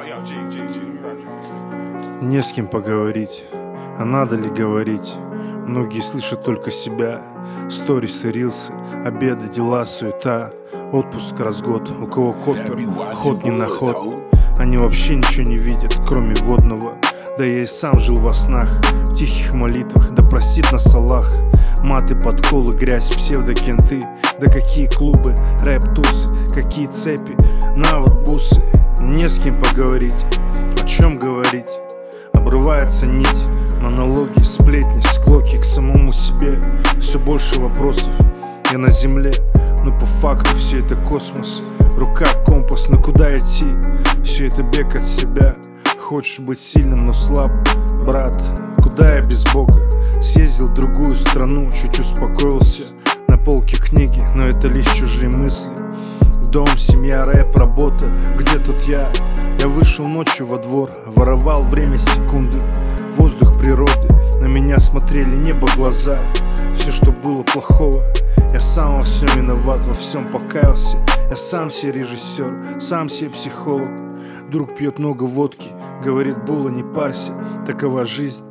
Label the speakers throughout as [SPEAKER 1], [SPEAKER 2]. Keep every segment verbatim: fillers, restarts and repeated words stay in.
[SPEAKER 1] Не с кем поговорить, а надо ли говорить? Многие слышат только себя. Сторисы, рилсы, обеды, дела, суета. Отпуск раз в год, у кого копер, ход не на ход. Они вообще ничего не видят, кроме водного. Да я и сам жил во снах, в тихих молитвах, да простит нас Аллах. Маты, подколы, грязь, псевдокенты. Да какие клубы, рэп-тусы, какие цепи, на вот бусы. Не с кем поговорить, о чем говорить. Обрывается нить, монологи, сплетни, склоки к самому себе. Все больше вопросов, я на земле, но по факту все это космос. Рука компас, но куда идти? Все это бег от себя. Хочешь быть сильным, но слаб, брат, куда я без Бога? Съездил в другую страну, чуть успокоился. На полке книги, но это лишь чужие мысли. Дом, семья, рэп, работа, где тут я? Я вышел ночью во двор, воровал время секунды. Воздух природы, на меня смотрели небо глаза. Все, что было плохого, я сам во всем виноват, во всем покаялся. Я сам себе режиссер, сам себе психолог. Друг пьет много водки, говорит: Була, не парься, такова жизнь.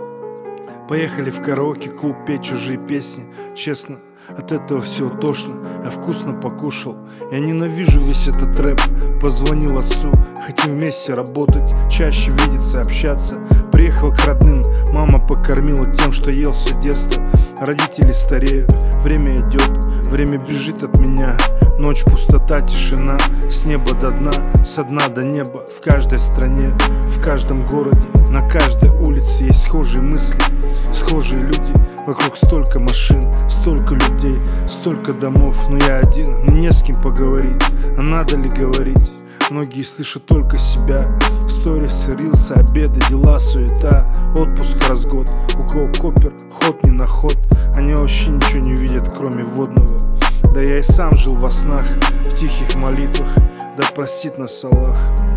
[SPEAKER 1] Поехали в караоке-клуб петь чужие песни. Честно, от этого всего тошно. Я вкусно покушал, я ненавижу весь этот рэп. Позвонил отцу, хотим вместе работать, чаще видеться, общаться. Приехал к родным, мама покормила тем, что ел все детство. Родители стареют, время идет, время бежит от меня. Ночь, пустота, тишина, с неба до дна, со дна до неба. В каждой стране, в каждом городе, на каждой улице есть схожие мысли, схожие люди. Вокруг столько машин, столько людей, столько домов, но я один, мне не с кем поговорить, а надо ли говорить? Многие слышат только себя. Сторисы, рилсы, обеды, дела, суета. Отпуск раз в год, у кого копер, ход не на ход. Они вообще ничего не видят, кроме водного. Да я и сам жил во снах, в тихих молитвах, да простит нас Аллах.